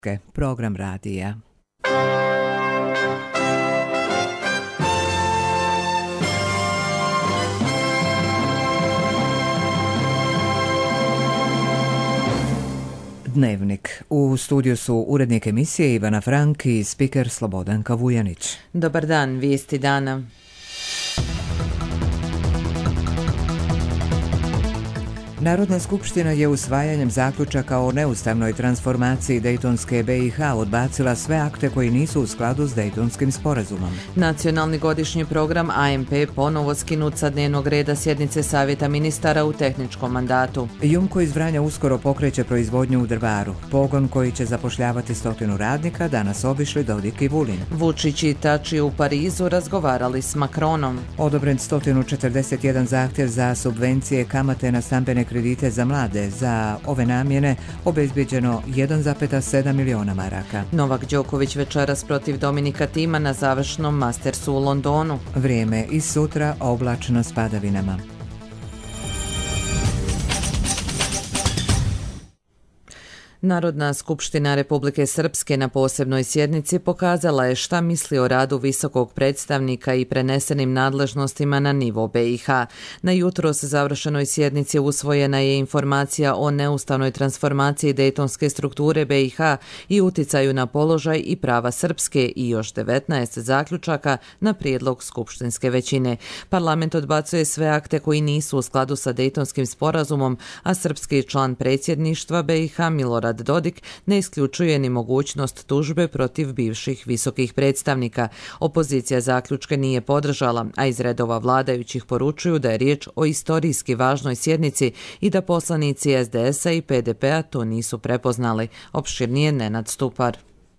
Program radija. Dnevnik. U studiju su urednik emisije Ivana Frank i spiker Slobodanka Vujanić. Dobar dan, vijesti dana. Narodna skupština je usvajanjem zaključaka o neustavnoj transformaciji Dejtonske BiH odbacila sve akte koji nisu u skladu s Dejtonskim sporazumom. Nacionalni godišnji program AMP ponovo skinut sa dnevnog reda sjednice Savjeta ministara u tehničkom mandatu. Jumko iz Vranja uskoro pokreće proizvodnju u Drvaru. Pogon koji će zapošljavati 100 radnika danas obišli Dodik i Vulin. Vučić i Tači u Parizu razgovarali s Macronom. Odobren 141 zahtjev za subvencije kamate na stambene kredite za mlade. Za ove namjene obezbijeđeno 1,7 miliona maraka. Novak Đoković večeras protiv Dominika Thima na završnom Mastersu u Londonu. Vrijeme i sutra oblačno s padavinama. Narodna skupština Republike Srpske na posebnoj sjednici pokazala je šta misli o radu visokog predstavnika i prenesenim nadležnostima na nivo BiH. Na jutros završenoj sjednici usvojena je informacija o neustavnoj transformaciji dejtonske strukture BiH i uticaju na položaj i prava Srpske i još 19 zaključaka na prijedlog skupštinske većine. Parlament odbacuje sve akte koji nisu u skladu sa Dejtonskim sporazumom, a srpski član predsjedništva BiH Milorad Dodik ne isključuje ni mogućnost tužbe protiv bivših visokih predstavnika. Opozicija zaključke nije podržala, a iz redova vladajućih poručuju da je riječ o istorijski važnoj sjednici i da poslanici SDS-a i PDP-a to nisu prepoznali. Opširnije Nenad Stupar.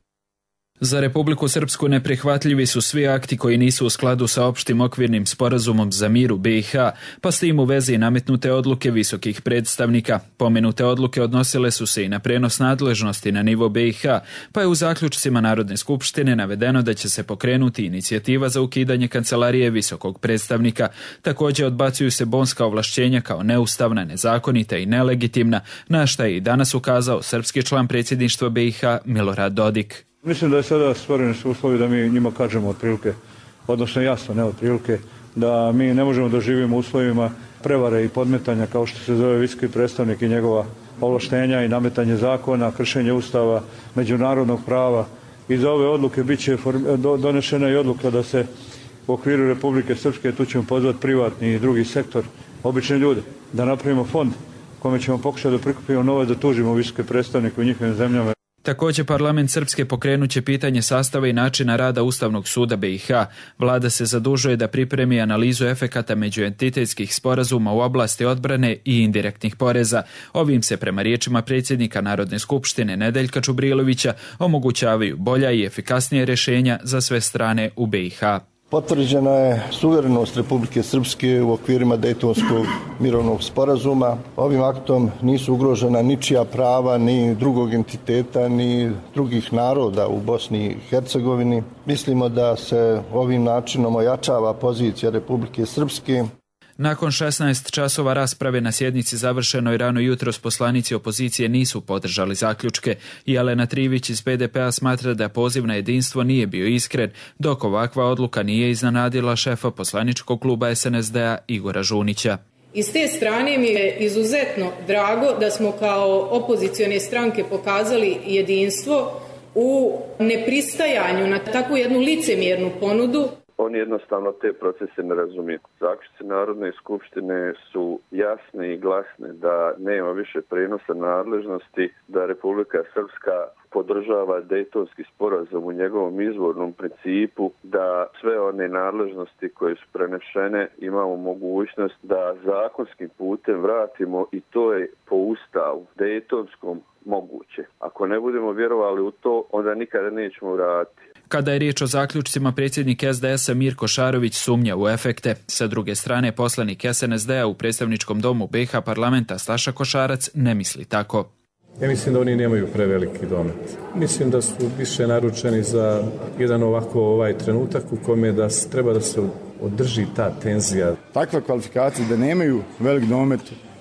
Za Republiku Srpsku neprihvatljivi su svi akti koji nisu u skladu sa opštim okvirnim sporazumom za mir u BiH, pa s tim u vezi nametnute odluke visokih predstavnika. Pomenute odluke odnosile su se i na prenos nadležnosti na nivo BiH, pa je u zaključcima Narodne skupštine navedeno da će se pokrenuti inicijativa za ukidanje kancelarije visokog predstavnika. Također odbacuju se bonska ovlašćenja kao neustavna, nezakonita i nelegitimna, na šta je i danas ukazao srpski član predsjedništva BiH Milorad Dodik. Mislim da je sada stvoreni su uslovi da mi njima kažemo otprilike, odnosno jasno, ne otprilike, da mi ne možemo da živimo u uslovima prevare i podmetanja kao što se zove visoki predstavnik i njegova ovlaštenja i nametanje zakona, kršenje ustava, međunarodnog prava. Iz ove odluke bit će donešena i odluka da se u okviru Republike Srpske, tu ćemo pozvati privatni i drugi sektor, obične ljude, da napravimo fond kome ćemo pokušati da prikupimo novac da tužimo visoke predstavnike u njihovim zemljama. Također parlament Srpske pokrenuće pitanje sastava i načina rada Ustavnog suda BiH. Vlada se zadužuje da pripremi analizu efekata međuentitetskih sporazuma u oblasti odbrane i indirektnih poreza. Ovim se prema riječima predsjednika Narodne skupštine Nedeljka Čubrilovića omogućavaju bolja i efikasnije rješenja za sve strane u BiH. Potvrđena je suverenost Republike Srpske u okvirima Dejtonskog mirovnog sporazuma. Ovim aktom nisu ugrožena ničija prava, ni drugog entiteta, ni drugih naroda u Bosni i Hercegovini. Mislimo da se ovim načinom ojačava pozicija Republike Srpske. Nakon 16 časova rasprave na sjednici završenoj rano jutros poslanici opozicije nisu podržali zaključke. Jelena Trivić iz PDP-a smatra da poziv na jedinstvo nije bio iskren, dok ovakva odluka nije iznenadila šefa poslaničkog kluba SNSD-a Igora Žunića. I s te strane mi je izuzetno drago da smo kao opozicione stranke pokazali jedinstvo u nepristajanju na takvu jednu licemjernu ponudu. Oni jednostavno te procese ne razumiju. Zaključci Narodne skupštine su jasne i glasne da nema više prenosa nadležnosti, da Republika Srpska podržava Dejtonski sporazum u njegovom izvornom principu, da sve one nadležnosti koje su prenešene imamo mogućnost da zakonskim putem vratimo i to je po Ustavu Dejtonskom moguće. Ako ne budemo vjerovali u to, onda nikada nećemo vratiti. Kada je riječ o zaključcima, predsjednik SDS-a Mirko Šarović sumnja u efekte. Sa druge strane, poslanik SNSD-a u predstavničkom domu BiH parlamenta Staša Košarac ne misli tako. Ja mislim da oni nemaju preveliki domet. Mislim da su više naručeni za jedan ovako trenutak u kome treba da se održi ta tenzija. Takva kvalifikacija da nemaju velik domet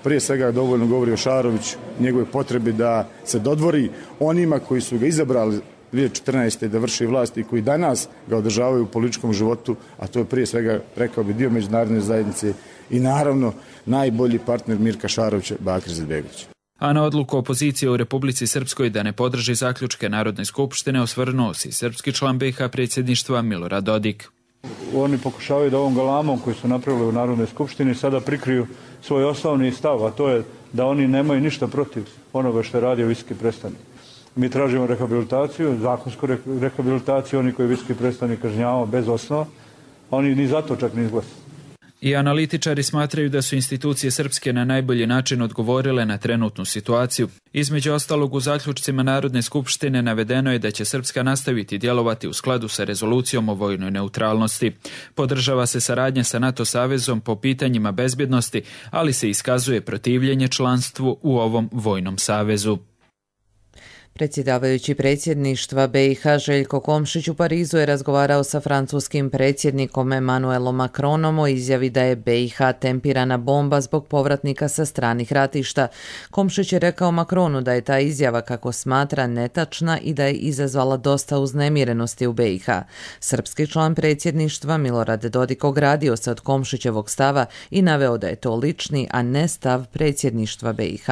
prije svega dovoljno govori o Šaroviću, njegove potrebi da se dodvori onima koji su ga izabrali 2014. da vrši vlast i koji danas ga održavaju u političkom životu, a to je prije svega, rekao bi, dio međunarodne zajednice i naravno najbolji partner Mirka Šarovića, Bakir Izetbegović. A na odluku opozicije u Republici Srpskoj da ne podrži zaključke Narodne skupštine osvrnuo se srpski član BiH predsjedništva Milorad Dodik. Oni pokušavaju da ovom galamom koji su napravili u Narodnoj skupštini sada prikriju svoj osnovni stav, a to je da oni nemaju ništa protiv onoga što je radio visoki predstavnik. Mi tražimo rehabilitaciju, zakonsku rehabilitaciju, oni koji visoki predstavnik kažnjavao bez osnova, oni ni zato čak ne izglasuju. I analitičari smatraju da su institucije srpske na najbolji način odgovorile na trenutnu situaciju. Između ostalog, u zaključcima Narodne skupštine navedeno je da će Srpska nastaviti djelovati u skladu sa rezolucijom o vojnoj neutralnosti. Podržava se saradnja sa NATO savezom po pitanjima bezbjednosti, ali se iskazuje protivljenje članstvu u ovom vojnom savezu. Predsjedavajući predsjedništva BiH Željko Komšić u Parizu je razgovarao sa francuskim predsjednikom Emmanuelom Macronom o izjavi da je BiH tempirana bomba zbog povratnika sa stranih ratišta. Komšić je rekao Macronu da je ta izjava, kako smatra, netačna i da je izazvala dosta uznemirenosti u BiH. Srpski član predsjedništva Milorad Dodik ogradio se od Komšićevog stava i naveo da je to lični, a ne stav predsjedništva BiH.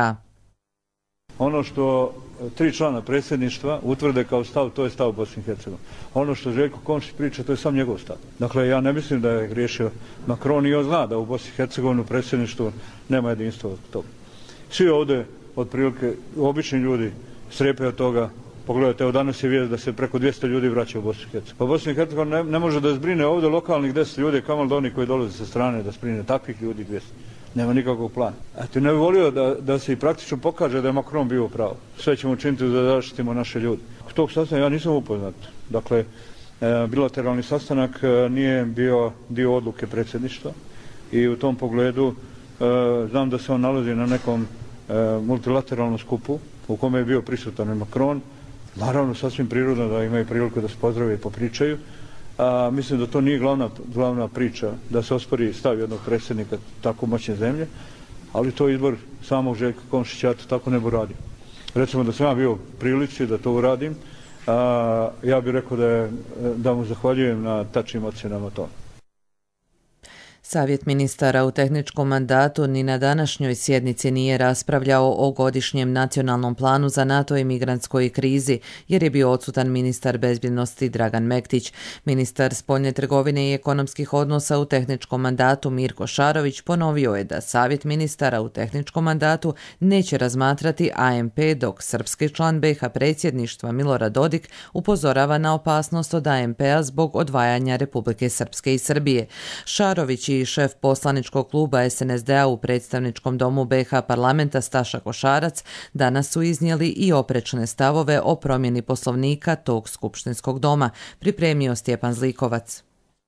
Ono što 3 člana predsjedništva utvrde kao stav, to je stav Bosne i Hercegovine. Ono što Željko Komšić priča, to je sam njegov stav. Dakle, ja ne mislim da je griješio Macron i on zna da u Bosni i Hercegovini predsjedništvu nema jedinstva od toga. Svi ovdje, otprilike, obični ljudi strepe od toga. Pogledajte, evo danas je vijest da se preko 200 ljudi vraća u Bosnu i Hercegovinu. Pa Bosna i Hercegovina ne može da zbrine ovdje lokalnih 10 ljudi, kamoli da oni koji dolaze sa strane da zbrine takvih ljudi 200. Nema nikakvog plana. Eto, ne bih volio da se i praktično pokaže da je Macron bio u pravu. Sve ćemo učiniti da zaštitimo naše ljude. Tog sastanka ja nisam upoznat. Dakle, bilateralni sastanak nije bio dio odluke predsjedništva i u tom pogledu znam da se on nalazi na nekom multilateralnom skupu u kome je bio prisutan i Macron. Naravno, sasvim prirodno da imaju priliku da se pozdrave i popričaju. Mislim da to nije glavna priča da se ospori stav jednog predsjednika tako moćne zemlje, ali to je izbor samog Željka Komšića, ja to tako ne bi uradio. Recimo da sam ja bio u prilici da to uradim, ja bih rekao da mu zahvaljujem na tačnim ocjenama tome. Savjet ministara u tehničkom mandatu ni na današnjoj sjednici nije raspravljao o godišnjem nacionalnom planu za NATO i migrantskoj krizi, jer je bio odsutan ministar bezbjednosti Dragan Mektić. Ministar spoljne trgovine i ekonomskih odnosa u tehničkom mandatu Mirko Šarović ponovio je da Savjet ministara u tehničkom mandatu neće razmatrati AMP, dok srpski član BiH predsjedništva Milorad Dodik upozorava na opasnost od AMP-a zbog odvajanja Republike Srpske i Srbije. Šarović i šef poslaničkog kluba SNSD-a u predstavničkom domu BiH parlamenta Staša Košarac danas su iznijeli i oprečne stavove o promjeni poslovnika tog skupštinskog doma, pripremio Stjepan Zlikovac.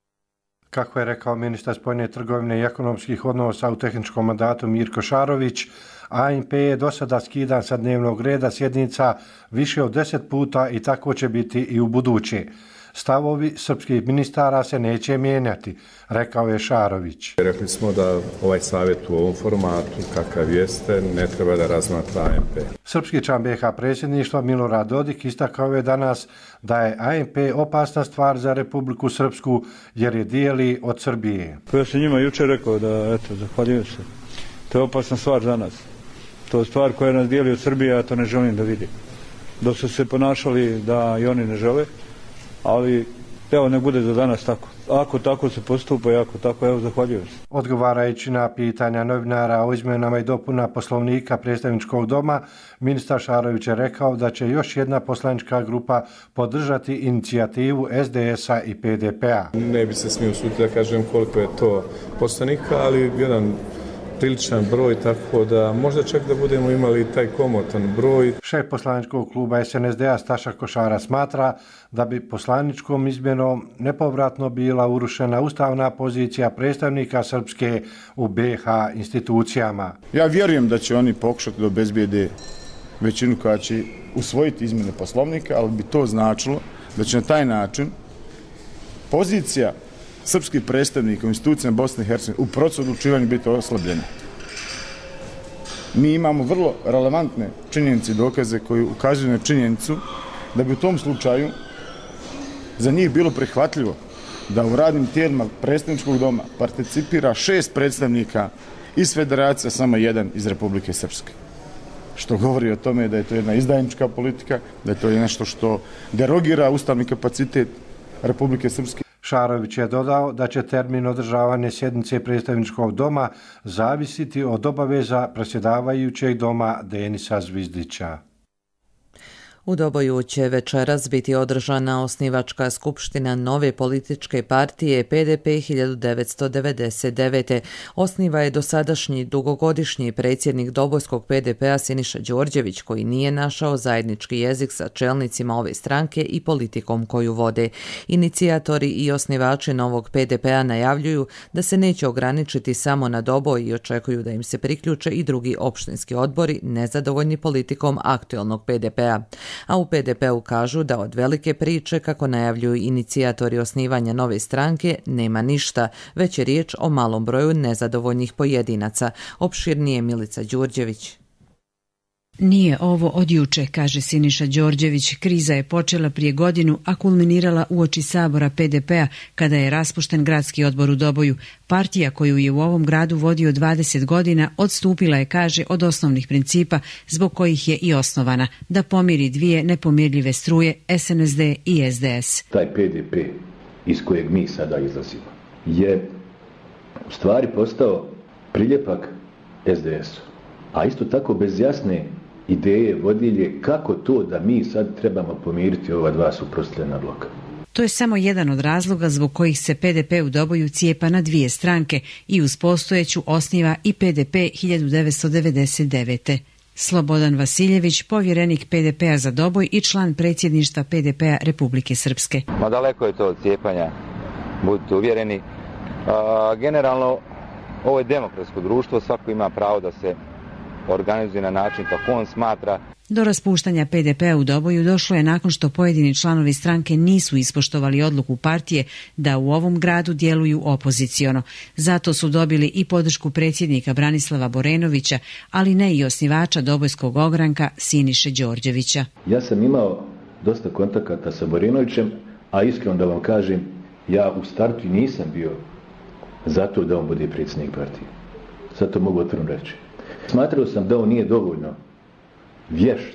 Kako je rekao ministar spoljne trgovine i ekonomskih odnosa u tehničkom mandatu Mirko Šarović, AMP je do sada skidan sa dnevnog reda sjednica više od 10 puta i tako će biti i u buduće. Stavovi srpskih ministara se neće mijenjati, rekao je Šarović. Rekli smo da ovaj savjet u ovom formatu, kakav jeste, ne treba da razmatra AMP. Srpski član BiH predsjedništva Milorad Dodik istakao je danas da je AMP opasna stvar za Republiku Srpsku jer je dijeli od Srbije. Ja sam njima jučer rekao da, zahvaljujem se, to je opasna stvar za nas. To je stvar koja nas dijeli od Srbije, ja to ne želim da vidim. Dok su se ponašali da i oni ne žele, ali evo ne bude za danas tako. Ako tako se postupa i ako tako, evo zahvaljujem se. Odgovarajući na pitanja novinara o izmjenama i dopuna poslovnika predstavničkog doma, ministar Šarović je rekao da će još jedna poslanička grupa podržati inicijativu SDS-a i PDP-a. Ne bi se smio usuditi da kažem koliko je to poslanika, ali jedan priličan broj, tako da možda čak da budemo imali taj komotan broj. Šef poslaničkog kluba SNSD-a Staša Košara smatra da bi poslaničkom izmjenom nepovratno bila urušena ustavna pozicija predstavnika Srpske u BiH institucijama. Ja vjerujem da će oni pokušati da obezbijede većinu koja će usvojiti izmjene poslovnika, ali bi to značilo da će na taj način pozicija srpskih predstavnika u institucijama Bosne i Hercegovine u procesu odlučivanja biti oslabljena. Mi imamo vrlo relevantne činjenice i dokaze koji ukazuju na činjenicu da bi u tom slučaju za njih bilo prihvatljivo da u radnim tijelima predstavničkog doma participira 6 predstavnika iz federacije, samo 1 iz Republike Srpske. Što govori o tome da je to jedna izdajnička politika, da je to nešto što derogira ustavni kapacitet Republike Srpske. Šarović je dodao da će termin održavanja sjednice predstavničkog doma zavisiti od obaveza predsjedavajućeg doma Denisa Zvizdića. U Doboju će večeras biti održana osnivačka skupština nove političke partije PDP 1999. Osniva je dosadašnji dugogodišnji predsjednik Dobojskog PDP-a Siniša Đorđević, koji nije našao zajednički jezik sa čelnicima ove stranke i politikom koju vode. Inicijatori i osnivači novog PDP-a najavljuju da se neće ograničiti samo na Doboj i očekuju da im se priključe i drugi opštinski odbori nezadovoljni politikom aktualnog PDP-a. A u PDP-u kažu da od velike priče, kako najavljuju inicijatori osnivanja nove stranke, nema ništa, već je riječ o malom broju nezadovoljnih pojedinaca. Opširnije Milica Đurđević. Nije ovo od juče, kaže Siniša Đorđević. Kriza je počela prije godinu, a kulminirala uoči sabora PDP-a kada je raspušten gradski odbor u Doboju. Partija koju je u ovom gradu vodio 20 godina odstupila je, kaže, od osnovnih principa zbog kojih je i osnovana, da pomiri dvije nepomirljive struje, SNSD i SDS. Taj PDP iz kojeg mi sada izlazimo je u stvari postao priljepak SDS-u, a isto tako bez jasne ideje, vodilje kako to da mi sad trebamo pomiriti ova dva suprotstavljena bloka. To je samo jedan od razloga zbog kojih se PDP u Doboju cijepa na dvije stranke i uz postojeću osniva i PDP 1999. Slobodan Vasiljević, povjerenik PDP-a za Doboj i član predsjedništva PDP-a Republike Srpske. Ma daleko je to od cijepanja, budite uvjereni. Generalno, ovo je demokratsko društvo, svako ima pravo da se organizuje na način kako on smatra. Do raspuštanja PDP-a u Doboju došlo je nakon što pojedini članovi stranke nisu ispoštovali odluku partije da u ovom gradu djeluju opoziciono. Zato su dobili i podršku predsjednika Branislava Borenovića, ali ne i osnivača Dobojskog ogranka Siniše Đorđevića. Ja sam imao dosta kontakata sa Borenovićem, a iskreno da vam kažem, ja u startu nisam bio zato da on bude predsjednik partije. Sad to mogu otvoreno reći. Smatrao sam da on nije dovoljno vješt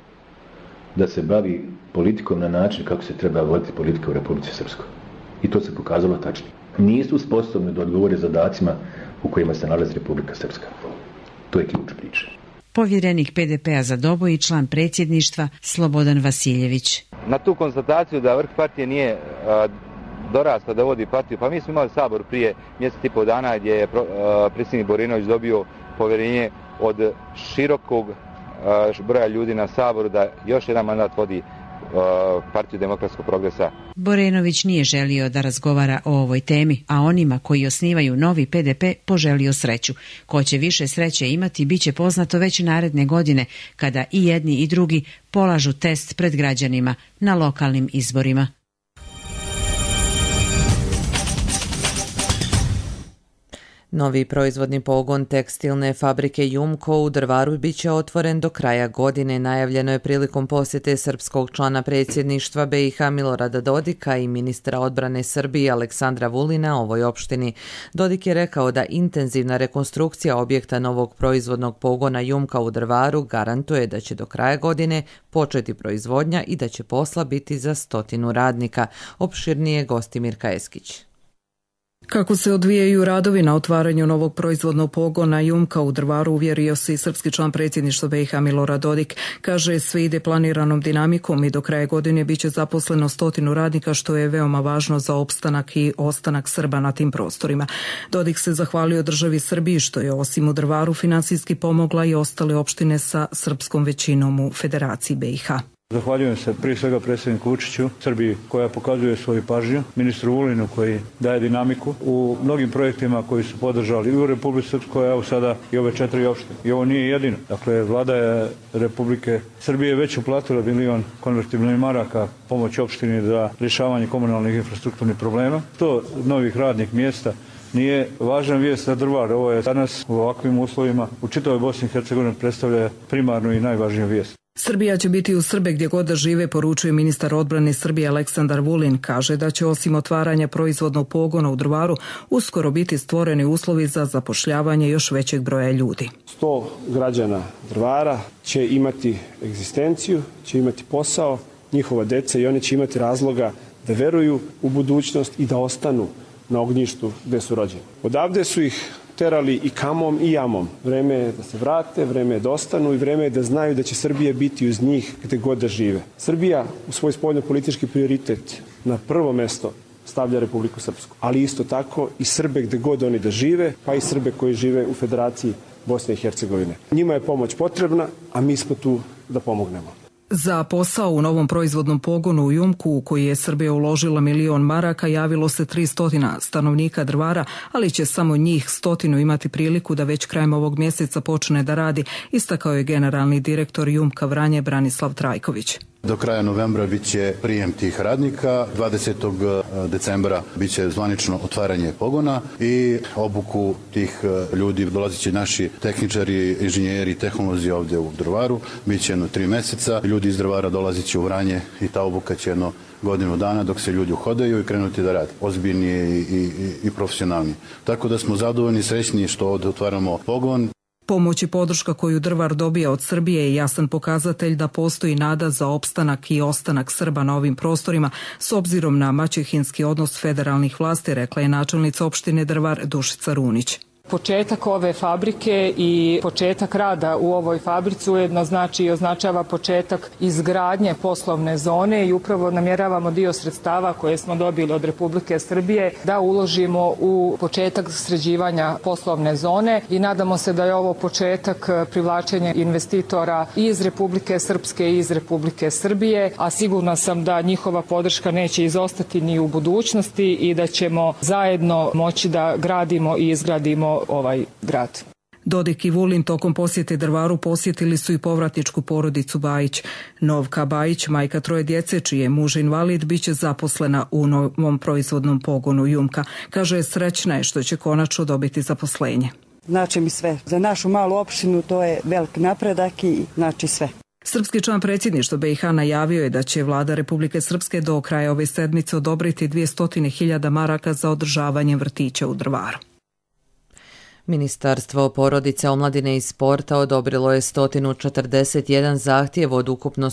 da se bavi politikom na način kako se treba voditi politika u Republici Srpskoj. I to se pokazalo tačno. Nisu sposobni da odgovore zadacima u kojima se nalazi Republika Srpska. To je ključ priče. Povjerenik PDP-a za Doboj i član predsjedništva Slobodan Vasiljević. Na tu konstataciju da vrh partije nije dorastao da vodi partiju, pa mi smo imali sabor prije mjesec i pol dana gdje je predsjednik Borinović dobio povjerenje od širokog broja ljudi na saboru da još jedan mandat vodi Partiju demokratskog progresa. Borenović nije želio da razgovara o ovoj temi, a onima koji osnivaju novi PDP poželio sreću. Ko će više sreće imati, bit će poznato već naredne godine, kada i jedni i drugi polažu test pred građanima na lokalnim izborima. Novi proizvodni pogon tekstilne fabrike Jumko u Drvaru bit će otvoren do kraja godine. Najavljeno je prilikom posjete srpskog člana predsjedništva BiH Milorada Dodika i ministra odbrane Srbije Aleksandra Vulina ovoj opštini. Dodik je rekao da intenzivna rekonstrukcija objekta novog proizvodnog pogona Jumka u Drvaru garantuje da će do kraja godine početi proizvodnja i da će posla biti za 100 radnika. Opširnije Gostimirka Eskić. Kako se odvijaju radovi na otvaranju novog proizvodnog pogona Jumka u Drvaru, uvjerio se i srpski član predsjedništva BiH Milorad Dodik. Kaže, sve ide planiranom dinamikom i do kraja godine biće zaposleno 100 radnika, što je veoma važno za opstanak i ostanak Srba na tim prostorima. Dodik se zahvalio državi Srbiji što je osim u Drvaru finansijski pomogla i ostale opštine sa srpskom većinom u Federaciji BiH. Zahvaljujem se prije svega predsjedniku Vučiću, Srbiji koja pokazuje svoju pažnju, ministru Vulinu koji daje dinamiku u mnogim projektima koji su podržali i u Republici Srpskoj, evo sada i ove 4 opštine. I ovo nije jedino. Dakle, vlada je Republike Srbije već uplatila 1 milion konvertibilnih maraka pomoć opštini za rješavanje komunalnih infrastrukturnih problema. 100 novih radnih mjesta nije važna vijest za Drvar. Ovo je danas u ovakvim uslovima u čitavoj Bosni i Hercegovini predstavlja primarnu i najvažniju vijest. Srbija će biti uz Srbe gdje god da žive, poručuje ministar odbrane Srbije Aleksandar Vulin. Kaže da će osim otvaranja proizvodnog pogona u Drvaru uskoro biti stvoreni uslovi za zapošljavanje još većeg broja ljudi. 100 građana Drvara će imati egzistenciju, će imati posao, njihova deca, i oni će imati razloga da veruju u budućnost i da ostanu na ognjištu gde su rođeni. Odavde su ih terali i kamom i jamom. Vreme je da se vrate, vreme je da ostanu i vreme je da znaju da će Srbija biti uz njih gde god da žive. Srbija u svoj spoljnopolitički prioritet na prvo mesto stavlja Republiku Srpsku, ali isto tako i Srbe gde god oni da žive, pa i Srbe koji žive u Federaciji Bosne i Hercegovine. Njima je pomoć potrebna, a mi smo tu da pomognemo. Za posao u novom proizvodnom pogonu u Jumku, u koji je Srbija uložila 1.000.000 maraka, javilo se 300 stanovnika Drvara, ali će samo njih 100 imati priliku da već krajem ovog mjeseca počne da radi, istakao je generalni direktor Jumka Vranje Branislav Trajković. Do kraja novembra biće prijem tih radnika, 20. decembra biće zvanično otvaranje pogona i obuku tih ljudi dolazit će naši tehničari, inženjeri, tehnolozi ovdje u Drvaru, biće jedno 3 mjeseca, ljudi iz Drvara dolazit će u Vranje i ta obuka će jedno godinu dana dok se ljudi uhodaju i krenuti da rade, ozbiljnije i profesionalnije. Tako da smo zadovoljni i srećni što ovdje otvaramo pogon. Pomoć i podrška koju Drvar dobija od Srbije je jasan pokazatelj da postoji nada za opstanak i ostanak Srba na ovim prostorima s obzirom na maćehinski odnos federalnih vlasti, rekla je načelnica opštine Drvar Dušica Runić. Početak ove fabrike i početak rada u ovoj fabrici ujedno znači i označava početak izgradnje poslovne zone i upravo namjeravamo dio sredstava koje smo dobili od Republike Srbije da uložimo u početak sređivanja poslovne zone i nadamo se da je ovo početak privlačenja investitora i iz Republike Srpske i iz Republike Srbije, a sigurna sam da njihova podrška neće izostati ni u budućnosti i da ćemo zajedno moći da gradimo i izgradimo ovaj grad. Dodik i Vulin tokom posjete Drvaru posjetili su i povratničku porodicu Bajić. Novka Bajić, majka 3 djece, čiji je muž invalid, bit će zaposlena u novom proizvodnom pogonu Jumka. Kaže, srećna je što će konačno dobiti zaposlenje. Znači mi sve. Za našu malu opštinu to je velik napredak i znači sve. Srpski član predsjedništva BiH najavio je da će vlada Republike Srpske do kraja ove sedmice odobriti 200.000 maraka za održavanje vrtića u Drvaru. Ministarstvo porodice, omladine i sporta odobrilo je 141 zahtjev od ukupno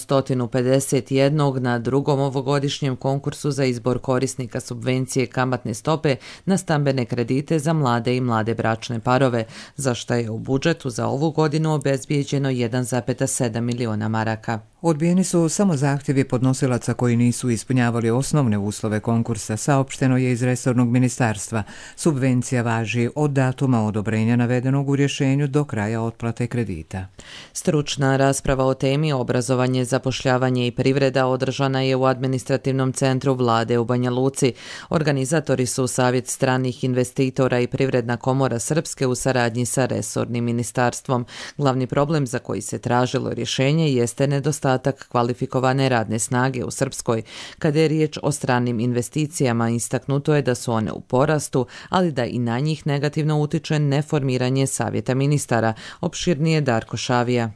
151 na drugom ovogodišnjem konkursu za izbor korisnika subvencije kamatne stope na stambene kredite za mlade i mlade bračne parove, za što je u budžetu za ovu godinu obezbijeđeno 1,7 miliona maraka. Odbijeni su samo zahtjevi podnosilaca koji nisu ispunjavali osnovne uslove konkursa, saopšteno je iz resornog ministarstva. Subvencija važi od datuma odobrenja navedenog u rješenju do kraja otplate kredita. Stručna rasprava o temi obrazovanje, zapošljavanje i privreda održana je u administrativnom centru vlade u Banja Luci. Organizatori su Savjet stranih investitora i Privredna komora Srpske u saradnji sa resornim ministarstvom. Glavni problem za koji se tražilo rješenje jeste nedostatak kvalifikovane radne snage u Srpskoj. Kada je riječ o stranim investicijama, istaknuto je da su one u porastu, ali da i na njih negativno utiče neformiranje savjeta ministara, opširnije Darko Šavija.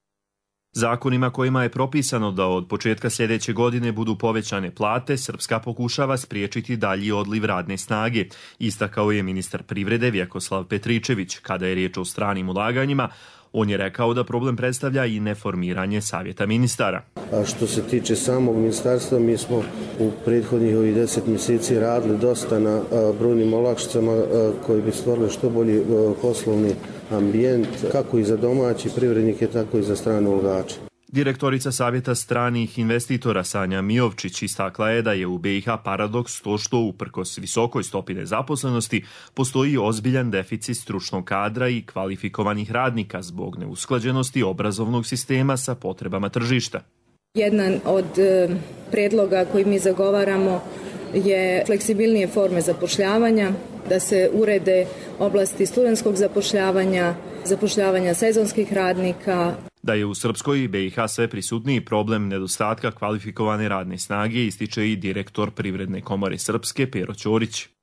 Zakonima kojima je propisano da od početka sljedeće godine budu povećane plate, Srpska pokušava spriječiti dalji odliv radne snage, istakao je ministar privrede Vjekoslav Petričević. Kada je riječ o stranim ulaganjima, on je rekao da problem predstavlja i neformiranje savjeta ministara. A što se tiče samog ministarstva, mi smo u prethodnih 10 mjeseci radili dosta na brojnim olakšicama koji bi stvorili što bolji poslovni ambijent, kako i za domaće privrednike, tako i za strane ulagače. Direktorica Savjeta stranih investitora Sanja Mijovčić istakla je da je u BiH paradoks to što uprkos visokoj stopi nezaposlenosti postoji ozbiljan deficit stručnog kadra i kvalifikovanih radnika zbog neusklađenosti obrazovnog sistema sa potrebama tržišta. Jedan od predloga koji mi zagovaramo je fleksibilnije forme zapošljavanja, da se urede oblasti studentskog zapošljavanja, zapošljavanja sezonskih radnika. Da je u Srpskoj i BiH sve prisutniji problem nedostatka kvalifikovane radne snage, ističe i direktor Privredne komore Srpske Pero Ćorić.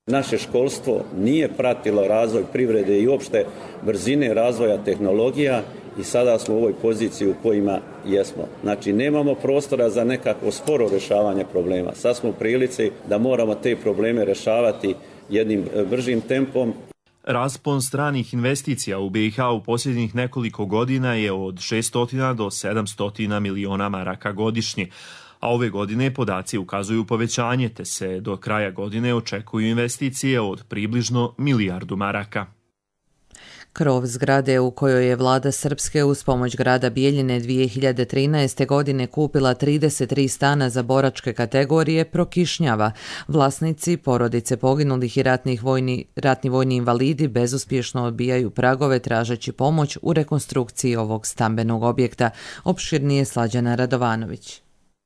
Naše školstvo nije pratilo razvoj privrede i uopšte brzine razvoja tehnologija i sada smo u ovoj poziciji u kojima jesmo. Znači, nemamo prostora za nekako sporo rješavanje problema. Sad smo u prilici da moramo te probleme rješavati jednim bržim tempom. Raspon stranih investicija u BiH u posljednjih nekoliko godina je od 600 do 700 miliona maraka godišnje, a ove godine podaci ukazuju povećanje, te se do kraja godine očekuju investicije od približno milijardu maraka. Krov zgrade u kojoj je vlada Srpske uz pomoć grada Bijeljine 2013. godine kupila 33 stana za boračke kategorije prokišnjava. Vlasnici, porodice poginulih i ratni vojni invalidi bezuspješno odbijaju pragove tražeći pomoć u rekonstrukciji ovog stambenog objekta. Opširnije Slađana Radovanović.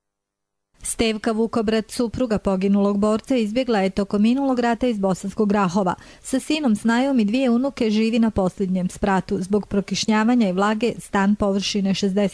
Stevka Vukobrat, supruga poginulog borca, izbjegla je tokom minulog rata iz Bosanskog Rahova. Sa sinom Snajom i 2 unuke živi na posljednjem spratu. Zbog prokišnjavanja i vlage stan površine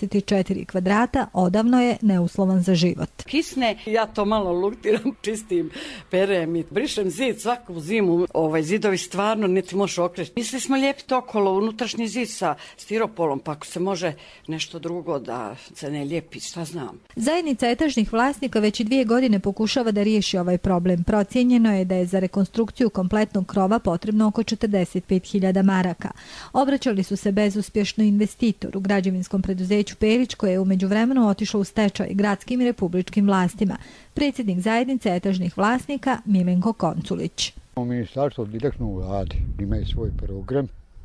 64 kvadrata odavno je neuslovan za život. Kisne, ja to malo luktiram, čistim, perem i brišem zid svaku zimu. Zidovi stvarno niti može okreći. Mislili smo lijepiti okolo unutrašnji zid sa stiropolom, pa ako se može nešto drugo da se ne lijepi, šta znam. Zajednica etažnih vlasnika već i 2 godine pokušava da riješi ovaj problem. Procijenjeno je da je za rekonstrukciju kompletnog krova potrebno oko 45.000 maraka. Obraćali su se bezuspješno investitoru, građevinskom preduzeću Perić, koje je u međuvremenu otišlo u stečaj gradskim i republičkim vlastima. Predsjednik zajednice etažnih vlasnika Milenko Konculić. Ministarstvo direktno u vladi imaju svoj program,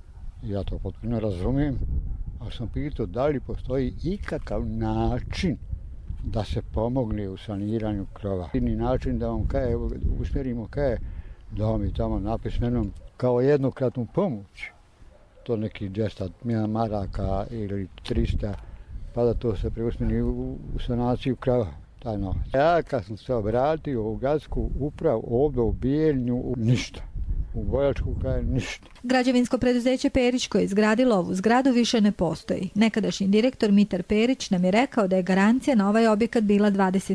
ja to potpuno razumijem, ali sam pitao da li postoji ikakav način da se pomogne u saniranju krova. Jedini način da vam usmjerimo da vam je tamo napisano kao jednokratnu pomoć. To neki 200 maraka ili 300, pa da to se preusmjeri u sanaciju krova. Taj novac. Ja kad sam se obratio u gradsku upravu ovdje u Bijeljnju, ništa. U Bojačku kaj ništa. Građevinsko preduzeće Perić koje je izgradilo ovu zgradu više ne postoji. Nekadašnji direktor Mitar Perić nam je rekao da je garancija na ovaj objekat bila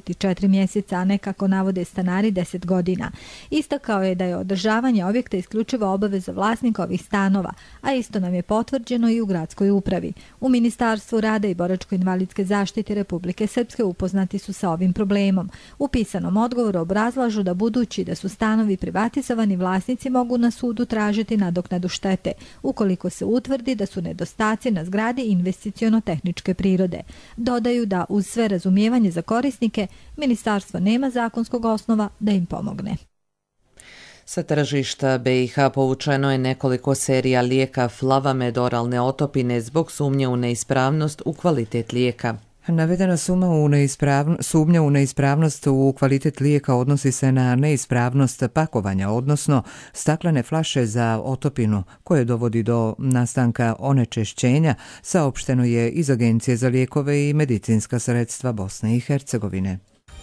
24 mjeseca, a ne kako navode stanari 10 godina. Istakao je da je održavanje objekta isključiva obaveza vlasnika ovih stanova, a isto nam je potvrđeno i u gradskoj upravi. U Ministarstvu rada i boračko-invalidske zaštite Republike Srpske upoznati su sa ovim problemom. U pisanom odgovoru obrazlažu da budući da su stanovi privatizovani, vlasnici mogu na sudu tražiti nadoknadu štete, ukoliko se utvrdi da su nedostaci na zgradi investiciono-tehničke prirode. Dodaju da uz sve razumijevanje za korisnike, ministarstvo nema zakonskog osnova da im pomogne. Sa tržišta BiH povučeno je nekoliko serija lijeka Flavamed oralne otopine zbog sumnje u neispravnost u kvalitet lijeka. Navedena sumnja u neispravnost u kvalitet lijeka odnosi se na neispravnost pakovanja, odnosno staklene flaše za otopinu, koje dovodi do nastanka onečešćenja, saopšteno je iz Agencije za lijekove i medicinska sredstva Bosne i Hercegovine.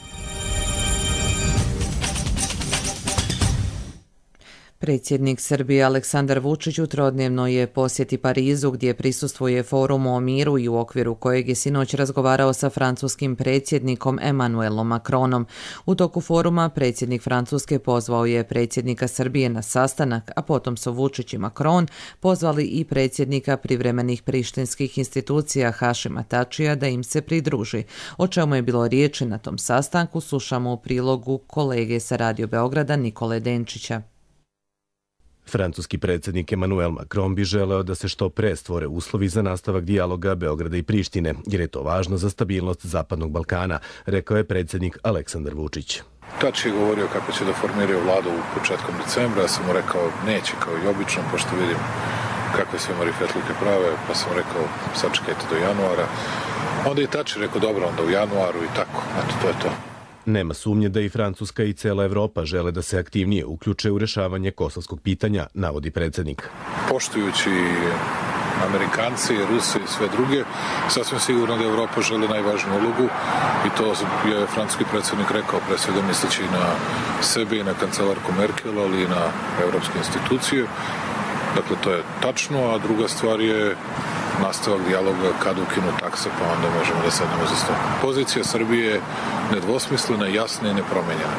Predsjednik Srbije Aleksandar Vučić u trodnevnoj je posjeti Parizu gdje prisustvuje forumu o miru i u okviru kojeg je sinoć razgovarao sa francuskim predsjednikom Emmanuelom Macronom. U toku foruma predsjednik Francuske pozvao je predsjednika Srbije na sastanak, a potom su Vučić i Macron pozvali i predsjednika privremenih prištinskih institucija Hašima Tačija da im se pridruži. O čemu je bilo riječi na tom sastanku slušamo u prilogu kolege sa Radio Beograda Nikole Denčića. Francuski predsjednik Emmanuel Macron bi želeo da se što pre stvore uslovi za nastavak dijaloga Beograda i Prištine, jer je to važno za stabilnost Zapadnog Balkana, rekao je predsjednik Aleksandar Vučić. Tač je govorio kako će da formiraju vladu u početkom decembra, ja sam mu rekao neće kao i obično, pošto vidim kakve sve marifetlike prave, pa sam rekao sačekajte do januara. Onda je Tač rekao dobro, onda u januaru i tako, eto to je to. Nema sumnje da i Francuska i cela Evropa žele da se aktivnije uključe u rješavanje kosovskog pitanja, navodi predsjednik. Poštujući Amerikanci, Rusi i sve druge, sasvim sigurno da Evropa želi najvažniju ulogu i to je francuski predsjednik rekao, pre svega misleći na sebe i na kancelarku Merkel, ali i na evropske institucije. Dakle, to je tačno, a druga stvar je nastavak dijaloga kad ukinu takse, pa onda možemo da sednemo za stol. Pozicija Srbije je nedvosmislena, jasna i nepromenjena.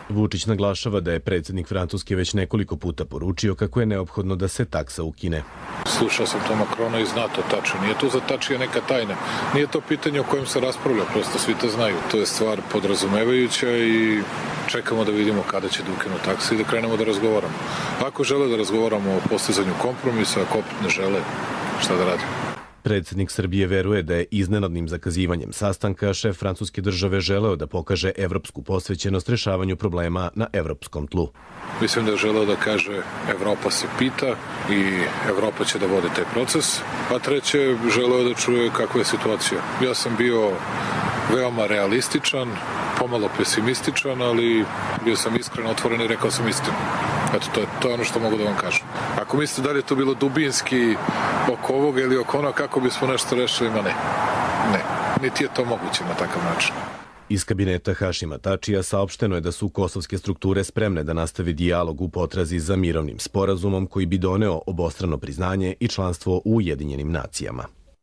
Vučić naglašava da je predsjednik Francuske već nekoliko puta poručio kako je neophodno da se taksa ukine. Slušao sam to Makrona i zna to tačno. Nije to za tačija neka tajna. Nije to pitanje o kojem se raspravlja, prosto svi to znaju. To je stvar podrazumevajuća i čekamo da vidimo kada će da ukinu takse i da krenemo da razgovaramo. Ako žele da razgovaramo o postizanju kompromisa, ako opet ne žele, šta da radimo? Predsjednik Srbije veruje da je iznenadnim zakazivanjem sastanka šef francuske države želeo da pokaže evropsku posvećenost rješavanju problema na evropskom tlu. Mislim da je želeo da kaže Evropa se pita i Evropa će da vodi taj proces, a treće želeo da čuje kakva je situacija. Ja sam bio veoma realističan, pomalo pesimističan, ali bio sam iskren, otvoren i rekao sam istinu. Eto, to je ono što mogu da vam kažem. Ako mislite da li je to bilo dubinski oko ovoga ili oko onoga, kako bismo nešto rešili, ma ne. Ne, niti je to moguće na takav način. Iz kabineta Hašima Tačija saopšteno je da su kosovske strukture spremne da nastavi dijalog u potrazi za mirovnim sporazumom koji bi doneo obostrano priznanje i članstvo u Ujedinjenim nacijama.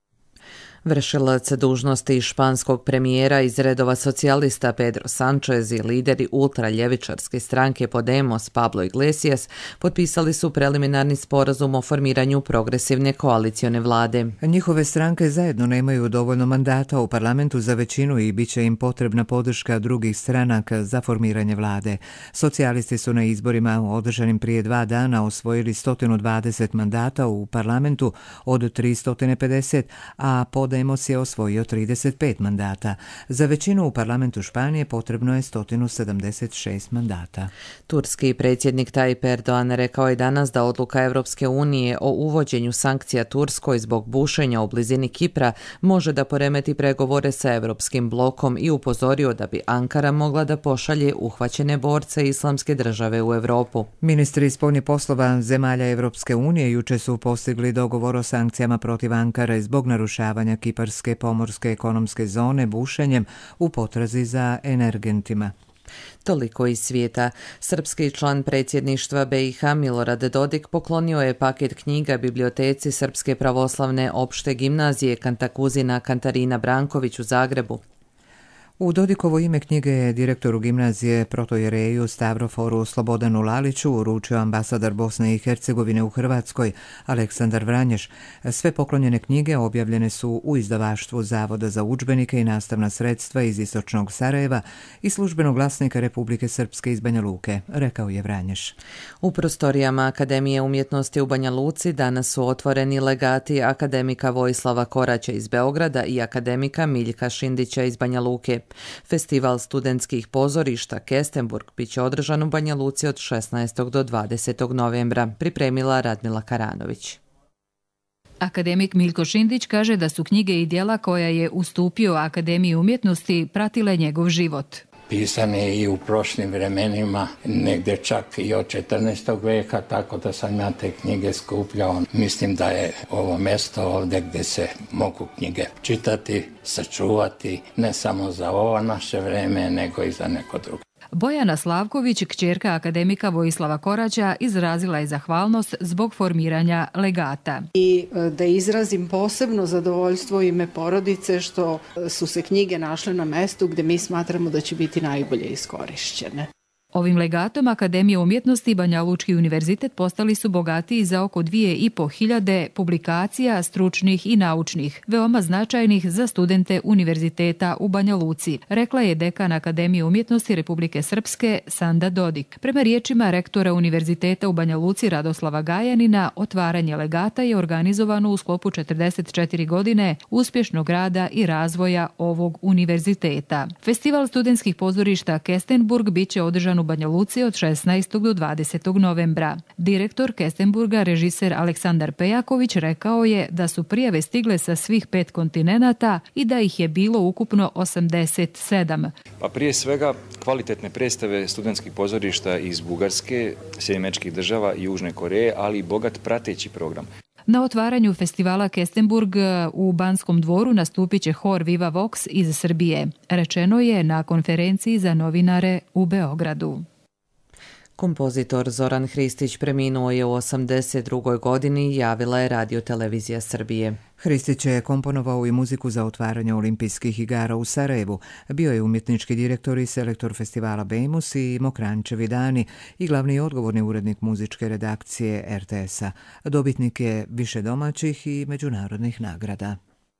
Vršilac dužnosti španskog premijera iz redova socijalista Pedro Sánchez i lideri ultraljevičarske stranke Podemos Pablo Iglesias potpisali su preliminarni sporazum o formiranju progresivne koalicione vlade. Njihove stranke zajedno nemaju dovoljno mandata u parlamentu za većinu i bit će im potrebna podrška drugih stranaka za formiranje vlade. Socijalisti su na izborima održanim prije 2 dana osvojili 120 mandata u parlamentu od 350, a Podemos je osvojio 35 mandata. Za većinu u parlamentu Španije potrebno je 176 mandata. Turski predsjednik Tayyip Erdogan rekao je danas da odluka Europske unije o uvođenju sankcija Turskoj zbog bušenja u blizini Kipra može da poremeti pregovore sa Europskim blokom i upozorio da bi Ankara mogla da pošalje uhvaćene borce Islamske države u Europu. Ministri spoljnih poslova zemalja Europske unije juče su postigli dogovor o sankcijama protiv Ankare zbog narušavanja kiparske pomorske ekonomske zone bušenjem u potrazi za energentima. Toliko iz svijeta. Srpski član predsjedništva BiH Milorad Dodik poklonio je paket knjiga biblioteci Srpske pravoslavne opšte gimnazije Kantakuzina Kantarina Branković u Zagrebu. U Dodikovo ime knjige je direktoru gimnazije protojereju Stavroforu Slobodanu Laliću uručio ambasador Bosne i Hercegovine u Hrvatskoj Aleksandar Vranješ. Sve poklonjene knjige objavljene su u izdavaštvu Zavoda za udžbenike i nastavna sredstva iz Istočnog Sarajeva i službenog glasnika Republike Srpske iz Banja Luke, rekao je Vranješ. U prostorijama Akademije umjetnosti u Banja Luci danas su otvoreni legati akademika Vojislava Koraća iz Beograda i akademika Miljka Šindića iz Banja Luke. Festival studentskih pozorišta Kestenburg biće održan u Banja Luci od 16. do 20. novembra, pripremila Radmila Karanović. Akademik Miljko Šindić kaže da su knjige i djela koja je ustupio Akademiji umjetnosti pratile njegov život. Pisan je i u prošlim vremenima, negdje čak i od 14. veka, tako da sam ja te knjige skupljao. Mislim da je ovo mjesto ovdje gdje se mogu knjige čitati, sačuvati, ne samo za ovo naše vreme, nego i za neko drugo. Bojana Slavković, kćerka akademika Vojislava Koraća, izrazila je zahvalnost zbog formiranja legata. I da izrazim posebno zadovoljstvo u ime porodice što su se knjige našle na mestu gdje mi smatramo da će biti najbolje iskorišćene. Ovim legatom Akademije umjetnosti i Banja Lučki univerzitet postali su bogatiji za oko 2.500 publikacija stručnih i naučnih, veoma značajnih za studente univerziteta u Banja Luci, rekla je dekan Akademije umjetnosti Republike Srpske Sanda Dodik. Prema riječima rektora univerziteta u Banja Luci Radoslava Gajanina, otvaranje legata je organizovano u sklopu 44 godine uspješnog rada i razvoja ovog univerziteta. Festival studentskih pozorišta Kestenburg biće održan u Banja Luci od 16. do 20. novembra. Direktor Kestenburga, režiser Aleksandar Pejaković, rekao je da su prijave stigle sa svih 5 kontinenata i da ih je bilo ukupno 87. Pa prije svega kvalitetne predstave studentskih pozorišta iz Bugarske, Sjedinjenih Država i Južne Koreje, ali i bogat prateći program. Na otvaranju festivala Kestenburg u Banskom dvoru nastupit će hor Viva Vox iz Srbije, rečeno je na konferenciji za novinare u Beogradu. Kompozitor Zoran Hristić preminuo je u 82. godini, javila je Radio-televizija Srbije. Hristić je komponovao i muziku za otvaranje olimpijskih igara u Sarajevu. Bio je umjetnički direktor i selektor festivala Bejmus i Mokrančevi dani i glavni odgovorni urednik muzičke redakcije RTS-a. Dobitnik je više domaćih i međunarodnih nagrada.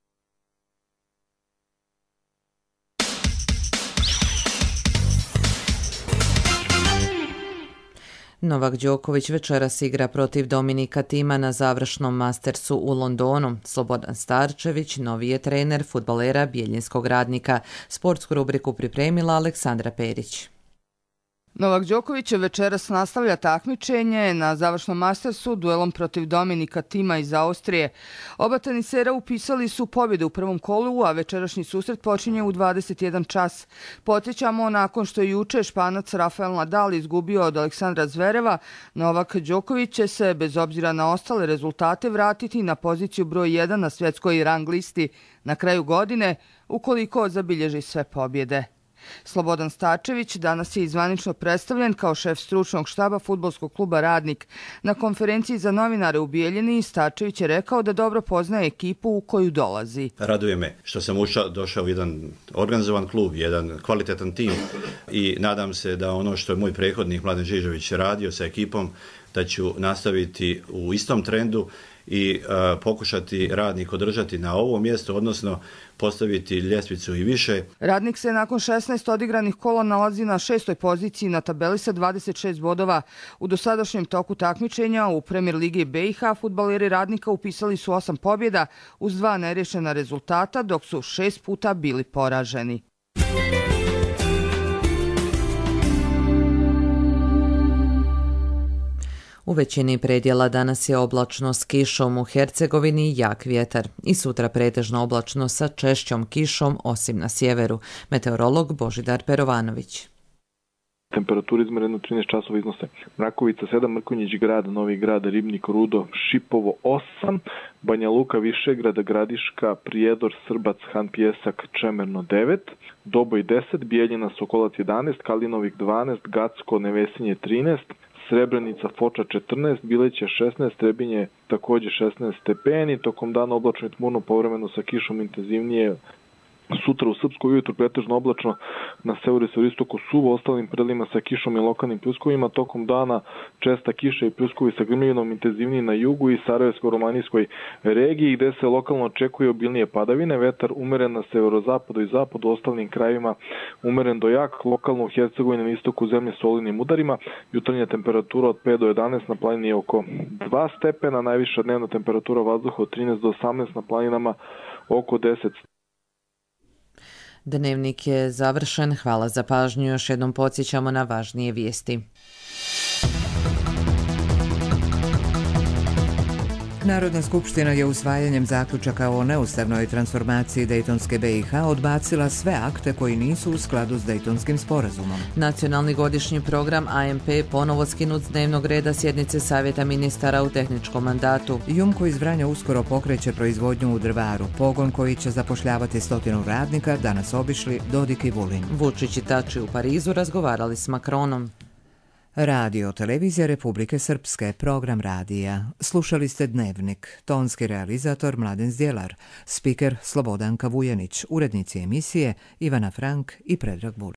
Novak Đoković večeras igra protiv Dominika Thima na završnom Mastersu u Londonu. Slobodan Starčević, novi je trener fudbalera Bjeljinskog Radnika. Sportsku rubriku pripremila Aleksandra Perić. Novak Đoković večeras nastavlja takmičenje na završnom Mastersu duelom protiv Dominika Thima iz Austrije. Oba tenisera upisali su pobjede u prvom kolu, a večerašnji susret počinje u 21 čas. Podsjećamo, nakon što je juče Španac Rafael Nadal izgubio od Aleksandra Zvereva, Novak Đoković će se, bez obzira na ostale rezultate, vratiti na poziciju broj 1 na svjetskoj rang listi na kraju godine, ukoliko zabilježi sve pobjede. Slobodan Starčević danas je zvanično predstavljen kao šef stručnog štaba fudbalskog kluba Radnik. Na konferenciji za novinare u Bijeljini Starčević je rekao da dobro poznaje ekipu u koju dolazi. Raduje me što sam došao u jedan organizovan klub, jedan kvalitetan tim i nadam se da ono što je moj prethodnik Mladen Žižović radio sa ekipom, da ću nastaviti u istom trendu i pokušati Radnik održati na ovom mjestu, odnosno postaviti ljestvicu i više. Radnik se nakon 16 odigranih kola nalazi na 6. poziciji na tabeli sa 26 bodova. U dosadašnjem toku takmičenja u Premier Ligi BiH fudbaleri Radnika upisali su 8 pobjeda uz 2 nerješena rezultata, dok su 6 puta bili poraženi. U većini predjela danas je oblačno s kišom, u Hercegovini jak vjetar i sutra pretežno oblačno sa češćom kišom osim na sjeveru. Meteorolog Božidar Perovanović. Temperature izmerene u 13 časova iznose Mrakovica 7, Mrkonjić Grad, Novi Grad, Ribnik, Rudo, Šipovo 8, Banja Luka, Višegrad, Gradiška, Prijedor, Srbac, Han Pjesak, Čemerno 9, Doboj 10, Bijeljina, Sokolac 11, Kalinovik 12, Gacko, Nevesinje 13, Srebrenica, Foča 14, Bileće 16, Trebinje također 16 stepeni, tokom dana oblačno i tmurno, povremeno sa kišom intenzivnije. Sutra u Srpskoj ujutru pretežno oblačno, na severu i severistoku suvo, ostalim predelima sa kišom i lokalnim pljuskovima, tokom dana česta kiša i pljuskovi sa grmljevinom intenzivniji na jugu i Sarajevsko-romanijskoj regiji, gde se lokalno očekuje obilnije padavine, vetar umeren na severozapadu i zapadu, ostalim krajevima umeren do jak, lokalno u Hercegovini na istoku zemlje s olujnim udarima, jutarnja temperatura od 5 do 11, na planini oko 2 stepena, najviša dnevna temperatura vazduha od 13 do 18, na planinama oko 10. Dnevnik je završen. Hvala za pažnju. Još jednom podsjećamo na važnije vijesti. Narodna skupština je usvajanjem zaključaka o neustavnoj transformaciji Dejtonske BiH odbacila sve akte koji nisu u skladu s Dejtonskim sporazumom. Nacionalni godišnji program AMP ponovo skinut s dnevnog reda sjednice Savjeta ministara u tehničkom mandatu. Jumko iz Vranja uskoro pokreće proizvodnju u Drvaru. Pogon koji će zapošljavati 100 radnika danas obišli Dodik i Vulin. Vučić i Tači u Parizu razgovarali s Makronom. Radio televizija Republike Srpske, program radija. Slušali ste Dnevnik, tonski realizator Mladen Zdjelar, spiker Slobodanka Vujanić, urednici emisije Ivana Frank i Predrag Vulin.